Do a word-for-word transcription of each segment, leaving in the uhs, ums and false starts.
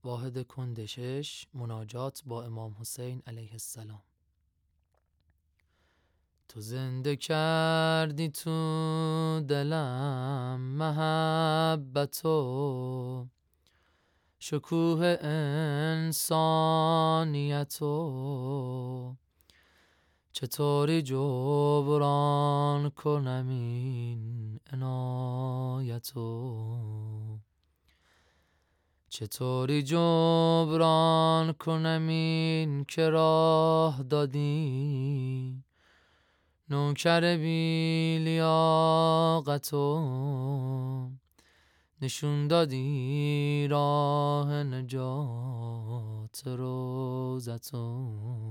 واحد کندشش مناجات با امام حسین علیه السلام. تو زنده کردی تو دلم محبتو، شکوه انسانیتو، چطوری جبران کنم این عنایتو، چطوری جبران کنم این که راه دادی نوکر بی لیاقتو، نشون دادی راه نجات روزتو.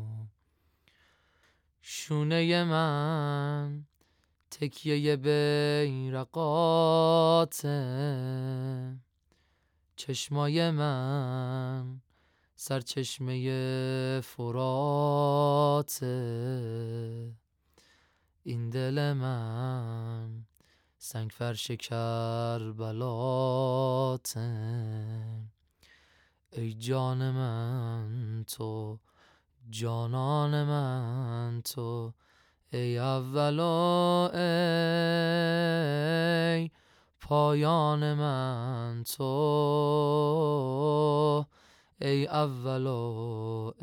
شونه من تکیه بیرقاته، چشمای من سرچشمه فراته، این دل من سنگ فرش کربلاته. ای جان من تو، جانان من تو، ای اول و ای پایان من تو، ای اول و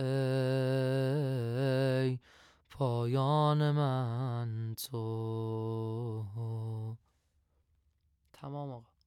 ای پایان من تو. تمام آقا.